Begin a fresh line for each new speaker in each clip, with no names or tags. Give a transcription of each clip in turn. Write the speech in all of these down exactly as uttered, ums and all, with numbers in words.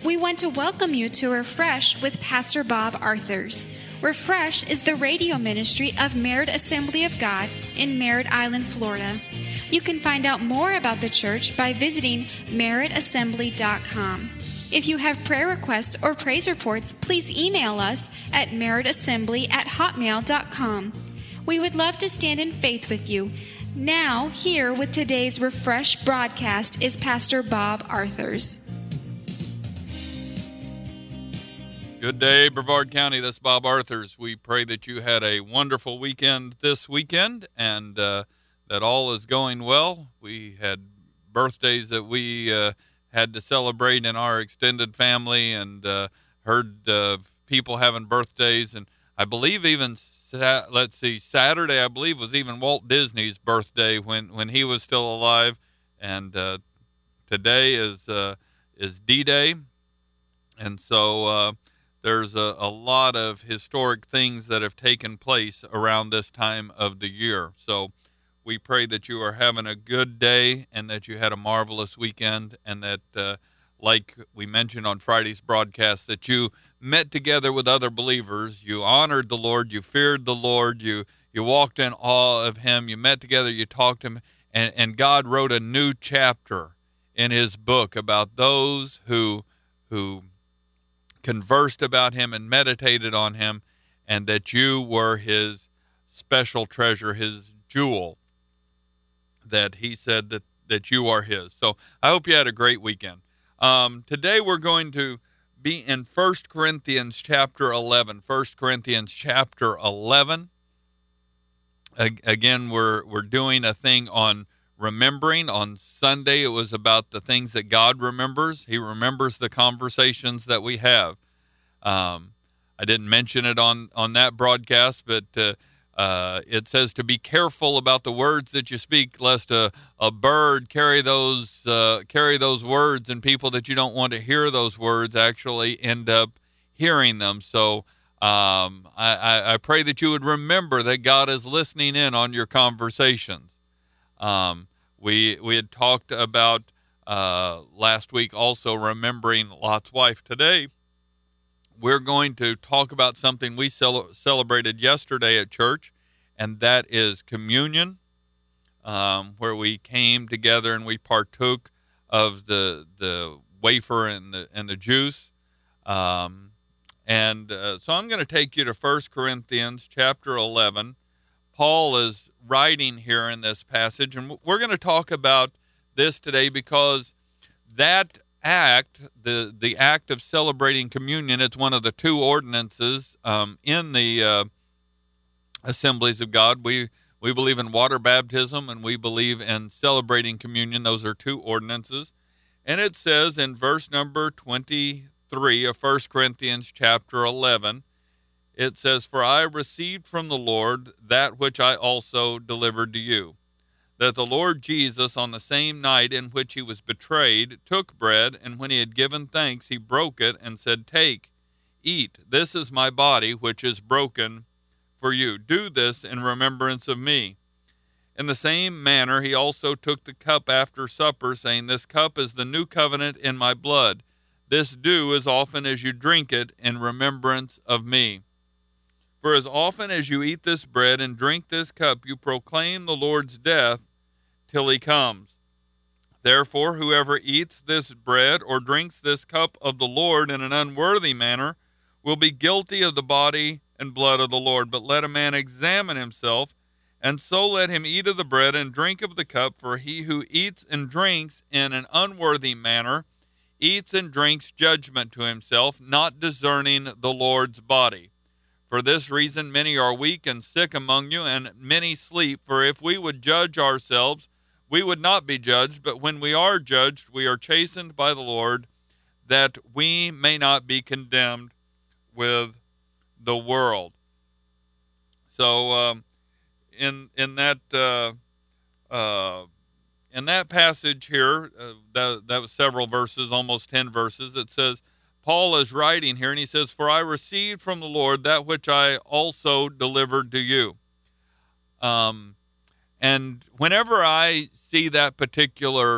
We want to welcome you to Refresh with Pastor Bob Arthurs. Refresh is the radio ministry of Merritt Assembly of God in Merritt Island, Florida. You can find out more about the church by visiting merritt assembly dot com. If you have prayer requests or praise reports, please email us at merrittassembly at hotmail dot com. We would love to stand in faith with you. Now, here with today's Refresh broadcast is Pastor Bob Arthurs.
Good day, Brevard County. This is Bob Arthurs. We pray that you had a wonderful weekend this weekend and uh, that all is going well. We had birthdays that we uh, had to celebrate in our extended family and uh, heard uh, people having birthdays. And I believe even, sa- let's see, Saturday, I believe, was even Walt Disney's birthday when, when he was still alive. And uh, today is, uh, is D-Day. And so... Uh, There's a, a lot of historic things that have taken place around this time of the year. So we pray that you are having a good day and that you had a marvelous weekend and that, uh, like we mentioned on Friday's broadcast, that you met together with other believers. You honored the Lord. You feared the Lord. You you walked in awe of him. You met together. You talked to him. And, and God wrote a new chapter in his book about those who who conversed about him and meditated on him, and that you were his special treasure, his jewel, that he said that, that you are his. So I hope you had a great weekend. Um, today we're going to be in First Corinthians chapter eleven. First Corinthians chapter eleven. Again, we're we're doing a thing on remembering. On Sunday, it was about the things that God remembers. He remembers the conversations that we have. Um, I didn't mention it on, on that broadcast, but uh, uh, it says to be careful about the words that you speak, lest a, a bird carry those uh, carry those words, and people that you don't want to hear those words actually end up hearing them. So um, I, I, I pray that you would remember that God is listening in on your conversations. Um, we we had talked about uh, last week also remembering Lot's wife. Today, we're going to talk about something we cel- celebrated yesterday at church, and that is communion, um, where we came together and we partook of the the wafer and the and the juice. Um, and uh, so I'm going to take you to First Corinthians chapter eleven. Paul is writing here in this passage, and we're going to talk about this today because that act, the the act of celebrating communion, it's one of the two ordinances um, in the uh, Assemblies of God. We we believe in water baptism and we believe in celebrating communion. Those are two ordinances. And it says in verse number twenty-three of First Corinthians chapter eleven, it says, "For I received from the Lord that which I also delivered to you, that the Lord Jesus, on the same night in which he was betrayed, took bread, and when he had given thanks, he broke it and said, 'Take, eat, this is my body, which is broken for you. Do this in remembrance of me.' In the same manner, he also took the cup after supper, saying, 'This cup is the new covenant in my blood. This do as often as you drink it in remembrance of me. For as often as you eat this bread and drink this cup, you proclaim the Lord's death till he comes. Therefore, whoever eats this bread or drinks this cup of the Lord in an unworthy manner will be guilty of the body and blood of the Lord. But let a man examine himself, and so let him eat of the bread and drink of the cup. For he who eats and drinks in an unworthy manner eats and drinks judgment to himself, not discerning the Lord's body. For this reason many are weak and sick among you, and many sleep. For if we would judge ourselves, we would not be judged. But when we are judged, we are chastened by the Lord, that we may not be condemned with the world." So um, in in that uh, uh, in that passage here, uh, that, that was several verses, almost ten verses, it says, Paul is writing here, and he says, "For I received from the Lord that which I also delivered to you." Um, and whenever I see that particular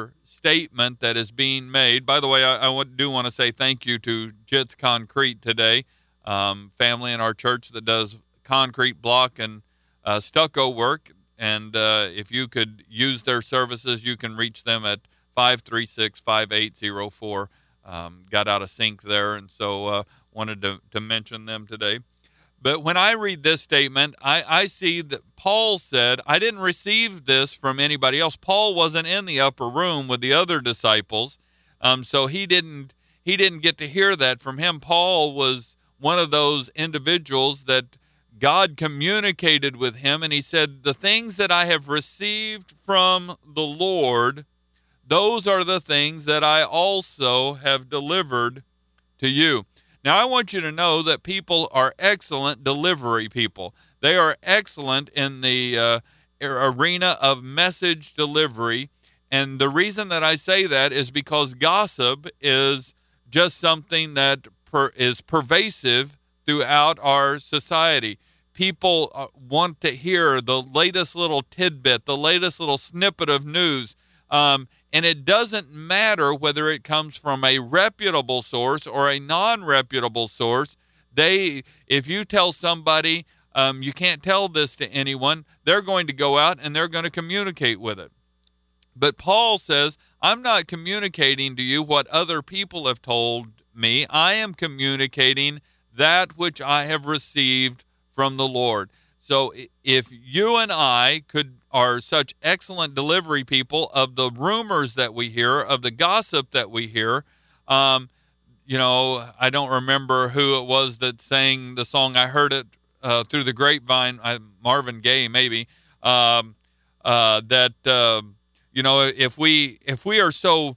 statement that is being made. By the way, I, I do want to say thank you to Jits Concrete today, um, family in our church that does concrete block and uh, stucco work. And uh, if you could use their services, you can reach them at five three six, five eight zero four. Um, got out of sync there, and so uh, wanted to, to mention them today. But when I read this statement, I, I see that Paul said, I didn't receive this from anybody else. Paul wasn't in the upper room with the other disciples, um, so he didn't he didn't get to hear that from him. Paul was one of those individuals that God communicated with him, and he said, the things that I have received from the Lord, those are the things that I also have delivered to you. Now, I want you to know that people are excellent delivery people. They are excellent in the uh, arena of message delivery. And the reason that I say that is because gossip is just something that per- is pervasive throughout our society. People uh, want to hear the latest little tidbit, the latest little snippet of news. Um, and it doesn't matter whether it comes from a reputable source or a non-reputable source. They, if you tell somebody um, you can't tell this to anyone, they're going to go out and they're going to communicate with it. But Paul says, I'm not communicating to you what other people have told me. I am communicating that which I have received from the Lord. So if you and I could are such excellent delivery people of the rumors that we hear, of the gossip that we hear, um, you know, I don't remember who it was that sang the song. I heard it uh, through the grapevine, I, Marvin Gaye maybe, um, uh, that, uh, you know, if we if we are so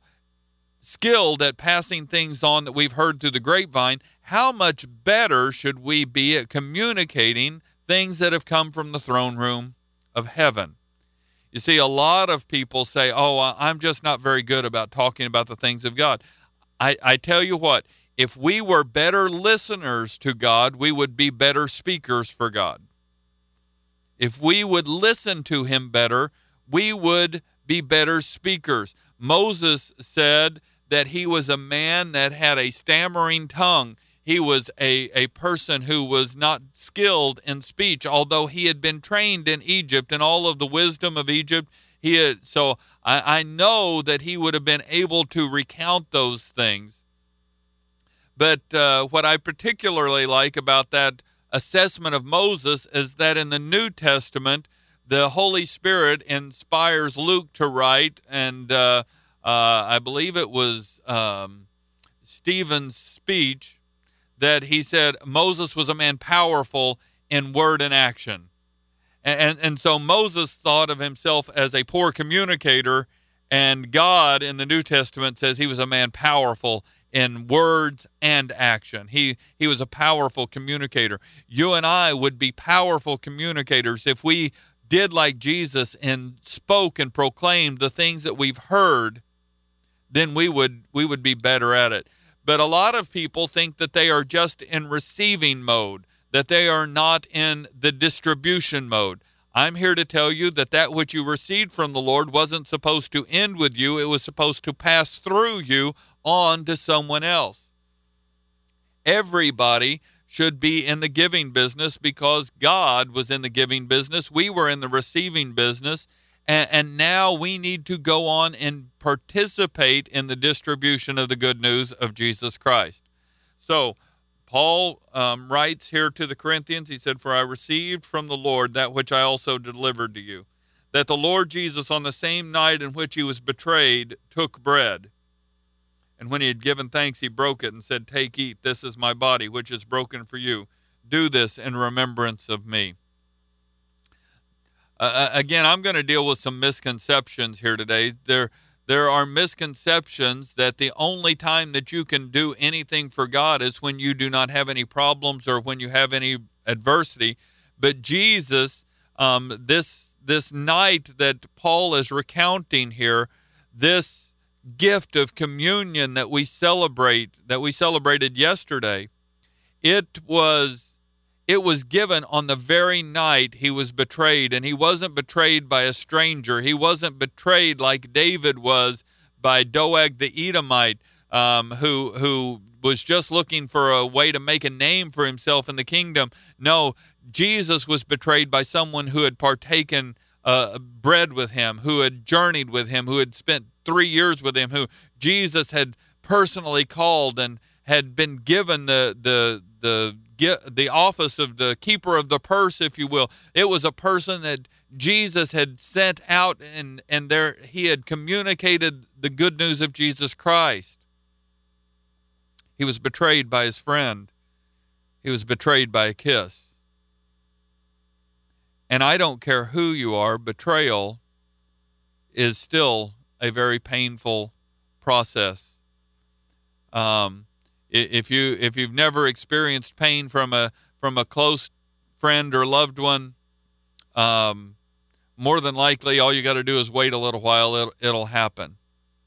skilled at passing things on that we've heard through the grapevine, how much better should we be at communicating things that have come from the throne room of heaven? You see, a lot of people say, oh, I'm just not very good about talking about the things of God. I, I tell you what, if we were better listeners to God, we would be better speakers for God. If we would listen to him better, we would be better speakers. Moses said that he was a man that had a stammering tongue. He was a, a person who was not skilled in speech, although he had been trained in Egypt and all of the wisdom of Egypt. He had, so I, I know that he would have been able to recount those things. But uh, what I particularly like about that assessment of Moses is that in the New Testament, the Holy Spirit inspires Luke to write, and uh, uh, I believe it was um, Stephen's speech, that he said Moses was a man powerful in word and action. And, and, and so Moses thought of himself as a poor communicator, and God in the New Testament says he was a man powerful in words and action. He, he was a powerful communicator. You and I would be powerful communicators if we did like Jesus and spoke and proclaimed the things that we've heard. Then we would we would be better at it. But a lot of people think that they are just in receiving mode, that they are not in the distribution mode. I'm here to tell you that that which you received from the Lord wasn't supposed to end with you. It was supposed to pass through you on to someone else. Everybody should be in the giving business because God was in the giving business. We were in the receiving business. And, and now we need to go on and participate in the distribution of the good news of Jesus Christ. So Paul um, writes here to the Corinthians, he said, for I received from the Lord that which I also delivered to you, that the Lord Jesus on the same night in which he was betrayed took bread. And when he had given thanks, he broke it and said, take, eat, this is my body, which is broken for you. Do this in remembrance of me. Uh, again, I'm going to deal with some misconceptions here today. There, there are misconceptions that the only time that you can do anything for God is when you do not have any problems or when you have any adversity. But Jesus, um, this this night that Paul is recounting here, this gift of communion that we celebrate, that we celebrated yesterday, it was. It was given on the very night he was betrayed, and he wasn't betrayed by a stranger. He wasn't betrayed like David was by Doeg the Edomite, um, who who was just looking for a way to make a name for himself in the kingdom. No, Jesus was betrayed by someone who had partaken uh, bread with him, who had journeyed with him, who had spent three years with him, who Jesus had personally called and had been given the the the the office of the keeper of the purse, if you will. It was a person that Jesus had sent out, and and there he had communicated the good news of Jesus Christ. He was betrayed by his friend. He was betrayed by a kiss. And I don't care who you are, betrayal is still a very painful process. Um, if you if you've never experienced pain from a from a close friend or loved one, um, more than likely all you got to do is wait a little while. It'll, it'll happen.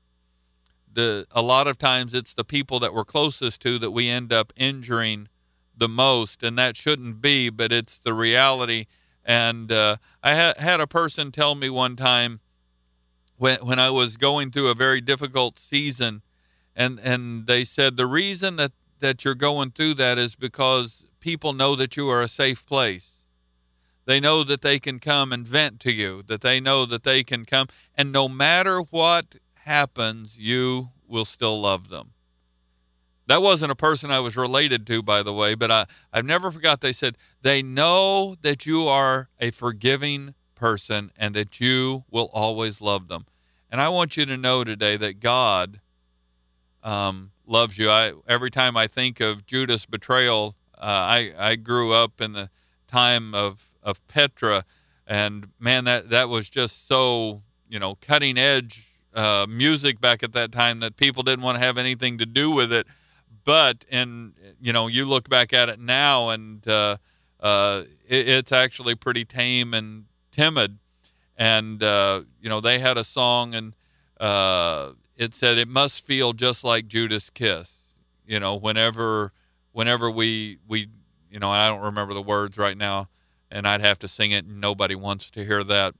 The a lot of times it's the people that we're closest to that we end up injuring the most, and that shouldn't be, but it's the reality. And uh, I ha- had a person tell me one time when when I was going through a very difficult season, and and they said the reason that that you're going through that is because people know that you are a safe place. They know that they can come and vent to you, that they know that they can come, and no matter what happens, you will still love them. That wasn't a person I was related to, by the way, but I, I've never forgot they said, they know that you are a forgiving person and that you will always love them. And I want you to know today that God um, loves you. I, every time I think of Judas' betrayal, uh, I, I grew up in the time of, of Petra, and man, that, that was just so, you know, cutting edge uh, music back at that time that people didn't want to have anything to do with it. But, and, you know, you look back at it now, and uh, uh, it, it's actually pretty tame and timid. And, uh, you know, they had a song, and uh, it said, it must feel just like Judas' kiss. You know, whenever whenever we, we, you know, I don't remember the words right now, and I'd have to sing it, and nobody wants to hear that.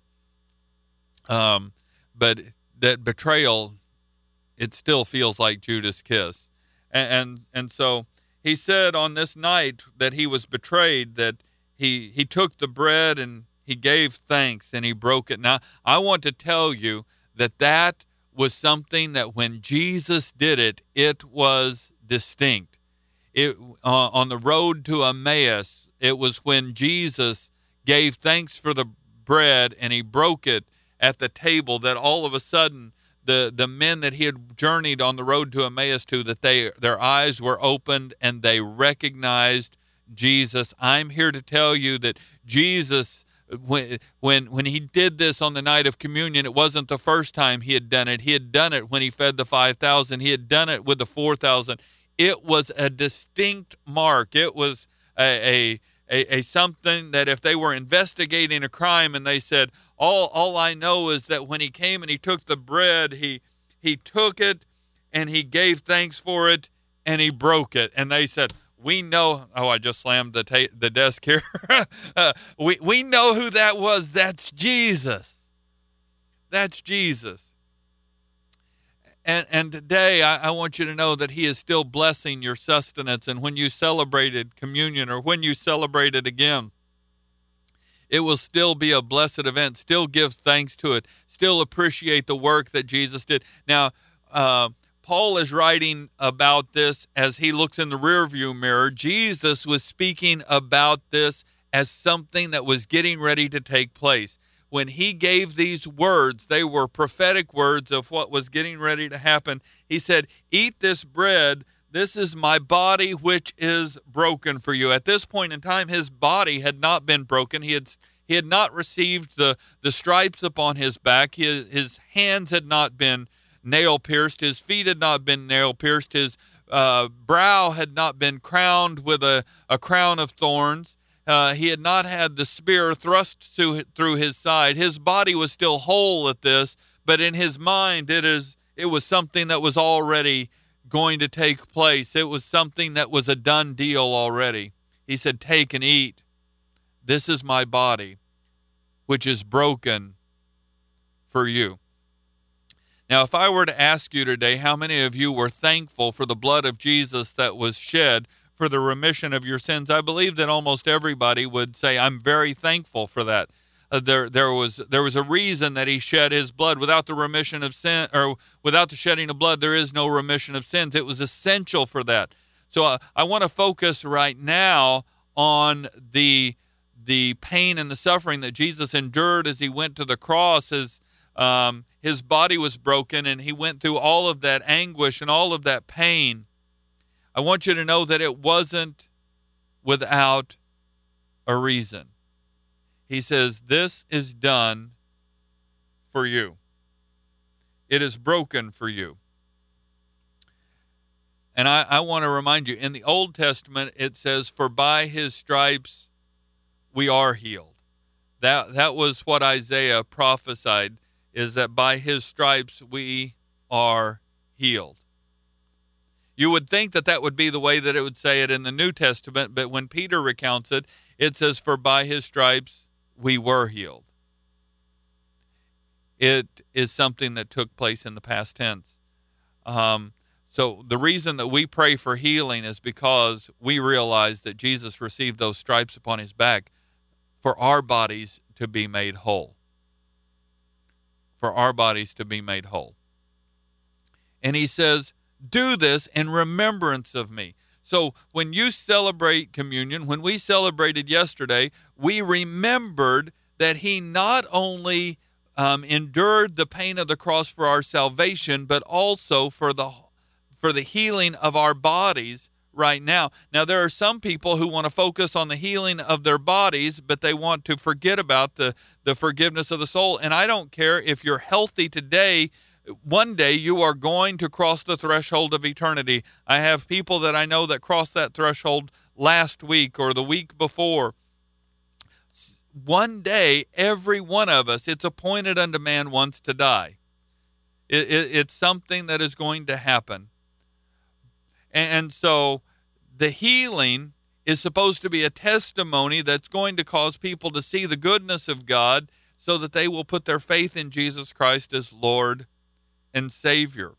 Um, but that betrayal, it still feels like Judas' kiss. And, and and so he said on this night that he was betrayed, that he he took the bread and he gave thanks and he broke it. Now, I want to tell you that that was something that when Jesus did it, it was distinct. It uh, on the road to Emmaus, it was when Jesus gave thanks for the bread and he broke it at the table that all of a sudden the the men that he had journeyed on the road to Emmaus to, that they their eyes were opened and they recognized Jesus. I'm here to tell you that Jesus, when when when he did this on the night of communion, it wasn't the first time he had done it. He had done it when he fed the five thousand. He had done it with the four thousand. It was a distinct mark. It was a, a A, a something that if they were investigating a crime and they said, all all I know is that when he came and he took the bread, he he took it and he gave thanks for it and he broke it. And they said, we know, oh, I just slammed the ta- the desk here. uh, we, we know who that was. That's Jesus. That's Jesus. And, and today, I, I want you to know that he is still blessing your sustenance. And when you celebrated communion or when you celebrate it again, it will still be a blessed event. Still give thanks to it. Still appreciate the work that Jesus did. Now, uh, Paul is writing about this as he looks in the rearview mirror. Jesus was speaking about this as something that was getting ready to take place. When he gave these words, they were prophetic words of what was getting ready to happen. He said, eat this bread. This is my body, which is broken for you. At this point in time, his body had not been broken. He had he had not received the, the stripes upon his back. His, his hands had not been nail-pierced. His feet had not been nail-pierced. His uh, brow had not been crowned with a, a crown of thorns. Uh, he had not had the spear thrust through, through his side. His body was still whole at this, but in his mind, it is it was something that was already going to take place. It was something that was a done deal already. He said, take and eat. This is my body, which is broken for you. Now, if I were to ask you today, how many of you were thankful for the blood of Jesus that was shed for the remission of your sins? I believe that almost everybody would say, I'm very thankful for that. Uh, there, there was there was a reason that he shed his blood. Without the remission of sin, or without the shedding of blood, there is no remission of sins. It was essential for that. So uh, I want to focus right now on the the pain and the suffering that Jesus endured as he went to the cross, as um, his body was broken, and he went through all of that anguish and all of that pain. I want you to know that it wasn't without a reason. He says, this is done for you. It is broken for you. And I, I want to remind you, in the Old Testament, it says, for by his stripes we are healed. That, that was what Isaiah prophesied, is that by his stripes we are healed. You would think that that would be the way that it would say it in the New Testament, but when Peter recounts it, it says, for by his stripes we were healed. It is something that took place in the past tense. Um, so the reason that we pray for healing is because we realize that Jesus received those stripes upon his back for our bodies to be made whole. For our bodies to be made whole. And he says, do this in remembrance of me. So when you celebrate communion, when we celebrated yesterday, we remembered that he not only um, endured the pain of the cross for our salvation, but also for the for the healing of our bodies right now. Now, there are some people who want to focus on the healing of their bodies, but they want to forget about the, the forgiveness of the soul. And I don't care if you're healthy today. One day you are going to cross the threshold of eternity. I have people that I know that crossed that threshold last week or the week before. One day, every one of us, it's appointed unto man once to die. It, it, it's something that is going to happen. And, and so the healing is supposed to be a testimony that's going to cause people to see the goodness of God so that they will put their faith in Jesus Christ as Lord and Savior.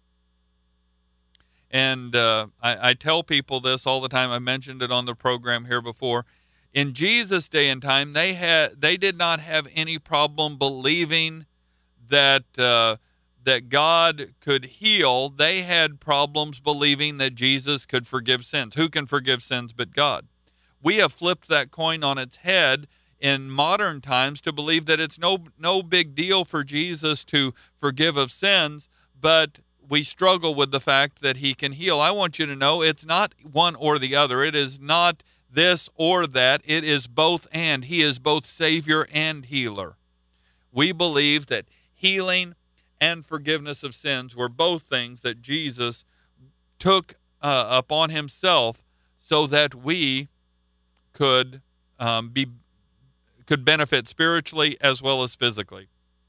And uh, I, I tell people this all the time. I mentioned it on the program here before. In Jesus' day and time, they had they did not have any problem believing that uh, that God could heal. They had problems believing that Jesus could forgive sins. Who can forgive sins but God? We have flipped that coin on its head in modern times to believe that it's no no big deal for Jesus to forgive of sins, but we struggle with the fact that he can heal. I want you to know it's not one or the other. It is not this or that. It is both and. He is both Savior and healer. We believe that healing and forgiveness of sins were both things that Jesus took uh, upon himself so that we could um, be could benefit spiritually as well as physically.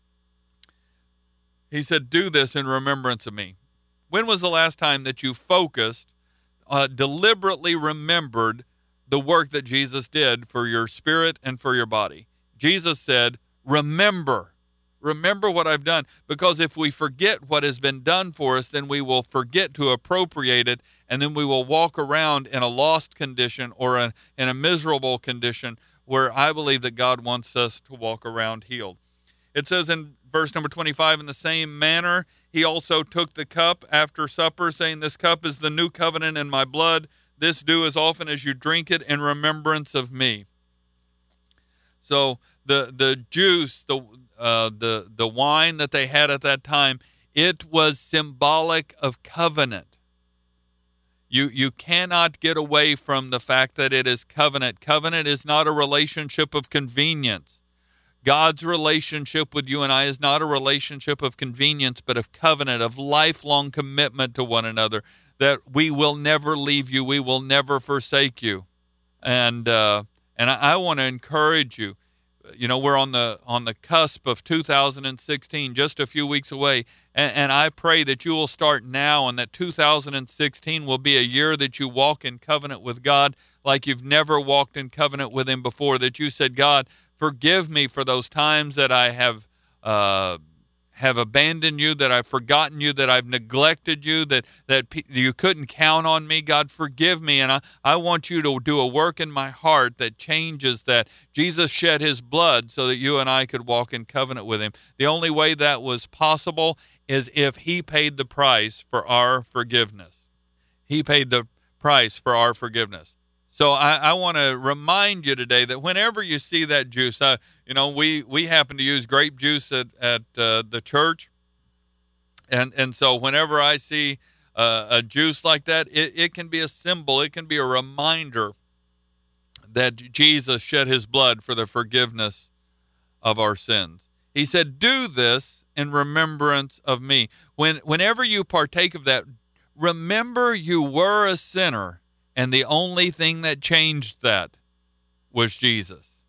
He said, do this in remembrance of me. When was the last time that you focused, uh, deliberately remembered the work that Jesus did for your spirit and for your body? Jesus said, remember. Remember what I've done. Because if we forget what has been done for us, then we will forget to appropriate it, and then we will walk around in a lost condition or a, in a miserable condition where I believe that God wants us to walk around healed. It says in verse number twenty-five, in the same manner, he also took the cup after supper, saying, this cup is the new covenant in my blood. This do as often as you drink it in remembrance of me. So the the juice, the uh, the the wine that they had at that time, it was symbolic of covenant. You you cannot get away from the fact that it is covenant. Covenant is not a relationship of convenience. God's relationship with you and I is not a relationship of convenience, but of covenant, of lifelong commitment to one another, that we will never leave you, we will never forsake you. And uh, and I, I want to encourage you. You know, we're on the on the cusp of two thousand sixteen, just a few weeks away, and, and I pray that you will start now, and that two thousand sixteen will be a year that you walk in covenant with God like you've never walked in covenant with him before, that you said, God, forgive me for those times that I have uh, have abandoned you, that I've forgotten you, that I've neglected you, that, that pe- you couldn't count on me. God, forgive me. And I, I want you to do a work in my heart that changes that. Jesus shed his blood so that you and I could walk in covenant with him. The only way that was possible is if he paid the price for our forgiveness. He paid the price for our forgiveness. So I, I want to remind you today that whenever you see that juice, uh, you know, we, we happen to use grape juice at, at uh, the church. And and so whenever I see uh, a juice like that, it, it can be a symbol. It can be a reminder that Jesus shed his blood for the forgiveness of our sins. He said, do this in remembrance of me. When Whenever you partake of that, remember you were a sinner. And the only thing that changed that was Jesus.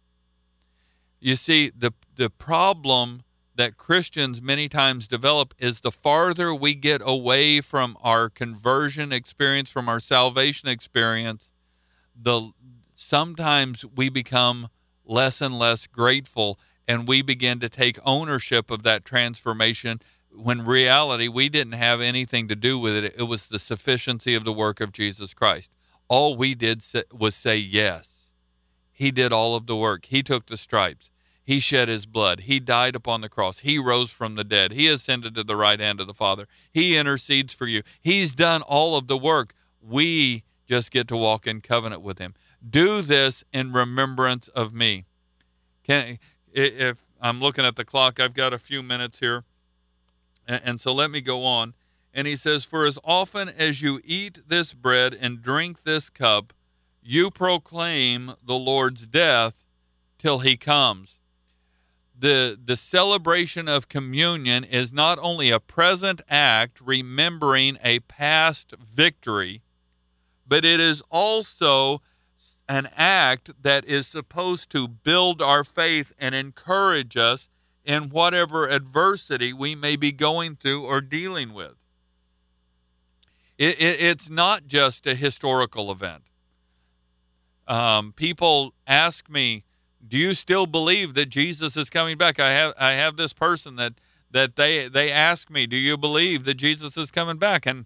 You see, the the problem that Christians many times develop is the farther we get away from our conversion experience, from our salvation experience, the sometimes we become less and less grateful, and we begin to take ownership of that transformation, when in reality we didn't have anything to do with it. It was the sufficiency of the work of Jesus Christ. All we did was say yes. He did all of the work. He took the stripes. He shed his blood. He died upon the cross. He rose from the dead. He ascended to the right hand of the Father. He intercedes for you. He's done all of the work. We just get to walk in covenant with him. Do this in remembrance of me. Can, if I'm looking at the clock, I've got a few minutes here. And, and so let me go on. And he says, for as often as you eat this bread and drink this cup, you proclaim the Lord's death till he comes. The, the celebration of communion is not only a present act remembering a past victory, but it is also an act that is supposed to build our faith and encourage us in whatever adversity we may be going through or dealing with. It, it, it's not just a historical event. Um, people ask me, do you still believe that Jesus is coming back? I have I have this person that, that they, they ask me, do you believe that Jesus is coming back? And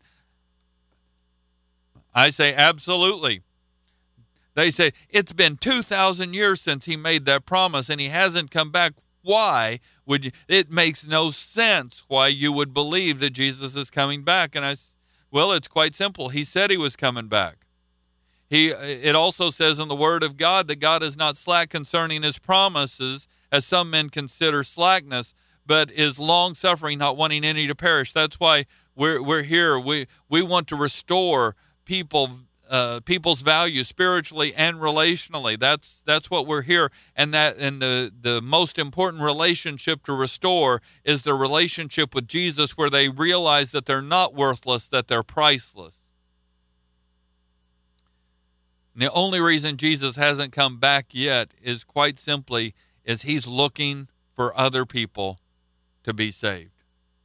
I say, absolutely. They say, it's been two thousand years since he made that promise and he hasn't come back. Why would you? It makes no sense why you would believe that Jesus is coming back. And I Well, it's quite simple. He said he was coming back. He, it also says in the Word of God that God is not slack concerning his promises, as some men consider slackness, but is long-suffering, not wanting any to perish. That's why we're we're here. We we want to restore people uh, people's value spiritually and relationally. That's that's what we're here. And that and the the most important relationship to restore is the relationship with Jesus, where they realize that they're not worthless, that they're priceless. And the only reason Jesus hasn't come back yet is quite simply is he's looking for other people to be saved.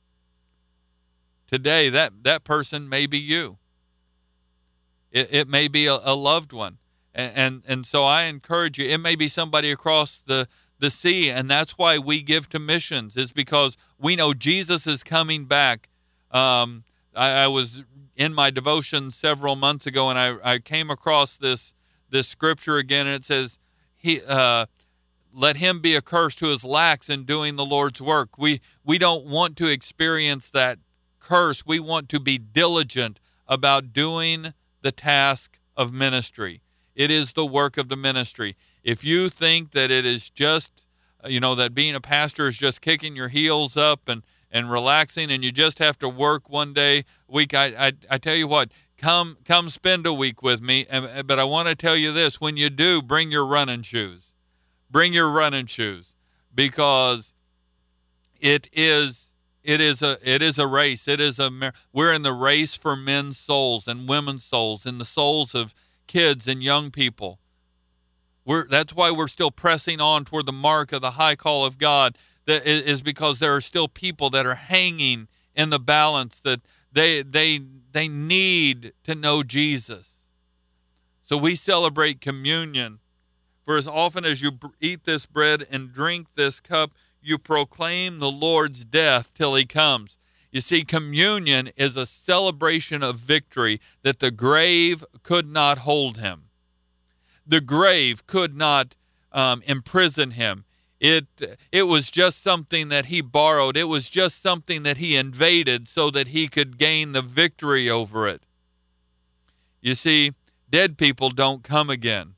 Today, that, that person may be you. It, it may be a, a loved one. And, and and so I encourage you, it may be somebody across the, the sea, and that's why we give to missions, is because we know Jesus is coming back. Um, I, I was in my devotion several months ago, and I, I came across this this scripture again, and it says, "He uh, let him be accursed who is lax in doing the Lord's work." We we don't want to experience that curse. We want to be diligent about doing the task of ministry. It is the work of the ministry. If you think that it is just, you know, that being a pastor is just kicking your heels up and, and relaxing, and you just have to work one day a week, I, I, I tell you what, come come spend a week with me. And, but I want to tell you this, when you do, bring your running shoes. Bring your running shoes, because it is it is a it is a race. It is a we're in the race for men's souls and women's souls and the souls of kids and young people. We're that's why we're still pressing on toward the mark of the high call of God. That is because there are still people that are hanging in the balance, that they they they need to know Jesus. So we celebrate communion. For as often as you eat this bread and drink this cup, you proclaim the Lord's death till he comes. You see, communion is a celebration of victory, that the grave could not hold him. The grave could not um, imprison him. It it was just something that he borrowed. It was just something that he invaded so that he could gain the victory over it. You see, dead people don't come again,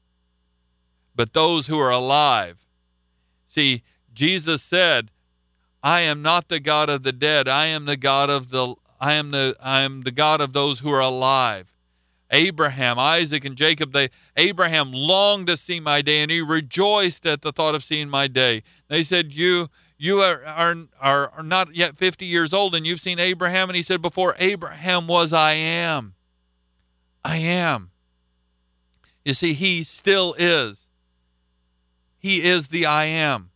but those who are alive. See, Jesus said, I am not the God of the dead. I am the God of the I am the I am the God of those who are alive. Abraham, Isaac, and Jacob, they Abraham longed to see my day, and he rejoiced at the thought of seeing my day. They said, You you are are, are, are not yet fifty years old, and you've seen Abraham. And he said, Before Abraham was, I am. I am. You see, he still is. He is the I am.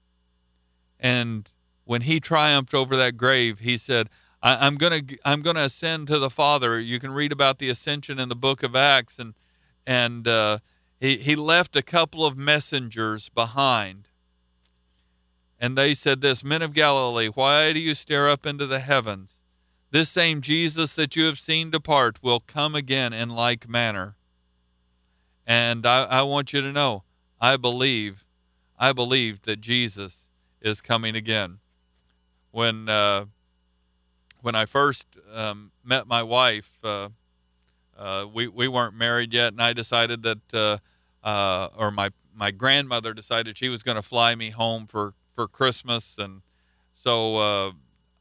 And when he triumphed over that grave, he said, I, I'm gonna I'm gonna ascend to the Father. You can read about the ascension in the book of Acts, and and uh, he he left a couple of messengers behind, and they said this: Men of Galilee, why do you stare up into the heavens? This same Jesus that you have seen depart will come again in like manner. And I, I want you to know, I believe, I believe that Jesus is coming again. When uh, when I first um, met my wife, uh, uh, we we weren't married yet, and I decided that, uh, uh, or my my grandmother decided she was going to fly me home for, for Christmas, and so uh,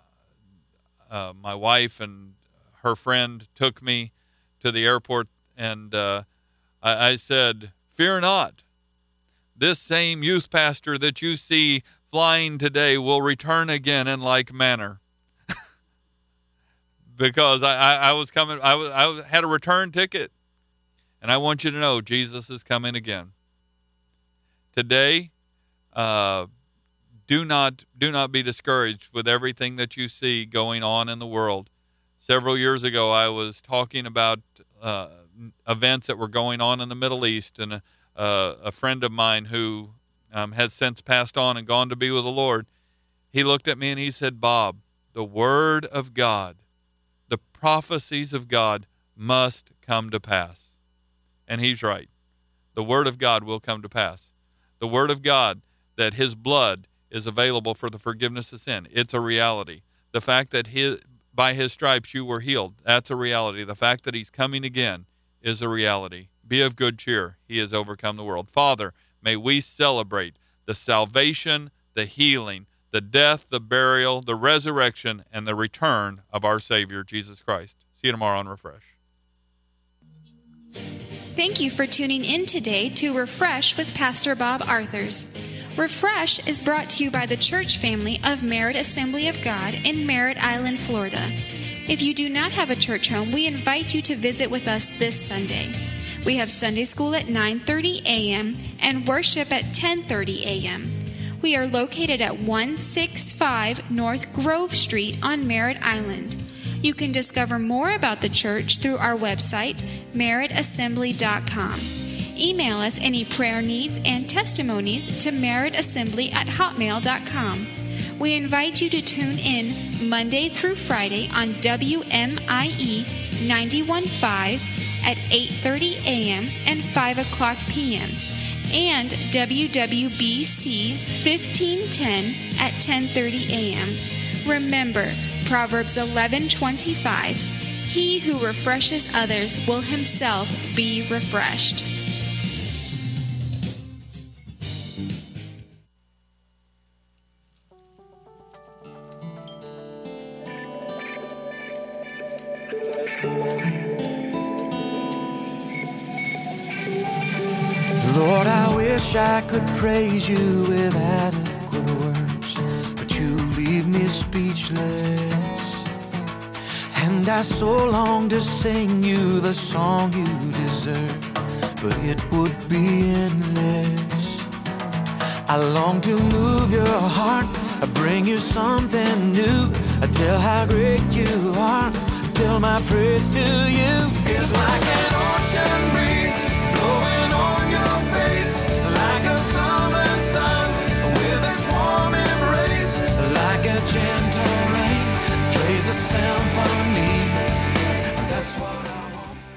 uh, my wife and her friend took me to the airport, and uh, I, I said, "Fear not, this same youth pastor that you see flying today will return again in like manner." Because I, I, I was coming, I, was, I had a return ticket. And I want you to know, Jesus is coming again. Today, uh, do not do not be discouraged with everything that you see going on in the world. Several years ago, I was talking about uh, events that were going on in the Middle East, and a, uh, a friend of mine who um, has since passed on and gone to be with the Lord, he looked at me and he said, "Bob, the Word of God, the prophecies of God must come to pass." And he's right. The Word of God will come to pass. The Word of God, that his blood is available for the forgiveness of sin, it's a reality. The fact that his, by his stripes you were healed, that's a reality. The fact that he's coming again is a reality. Be of good cheer. He has overcome the world. Father, may we celebrate the salvation, the healing, the death, the burial, the resurrection, and the return of our Savior, Jesus Christ. See you tomorrow on Refresh.
Thank you for tuning in today to Refresh with Pastor Bob Arthurs. Refresh is brought to you by the church family of Merritt Assembly of God in Merritt Island, Florida. If you do not have a church home, we invite you to visit with us this Sunday. We have Sunday school at nine thirty a.m. and worship at ten thirty a.m. We are located at one sixty-five North Grove Street on Merritt Island. You can discover more about the church through our website, merritt assembly dot com. Email us any prayer needs and testimonies to merrittassembly at hotmail dot com. We invite you to tune in Monday through Friday on W M I E ninety-one point five at eight thirty a.m. and five o'clock p.m. and W W B C fifteen ten at ten thirty a.m. Remember, Proverbs eleven twenty-five, he who refreshes others will himself be refreshed.
Lord, I wish I could praise you with adequate words, but you leave me speechless. And I so long to sing you the song you deserve, but it would be endless. I long to move your heart, I bring you something new, I tell how great you are, tell my praise to you.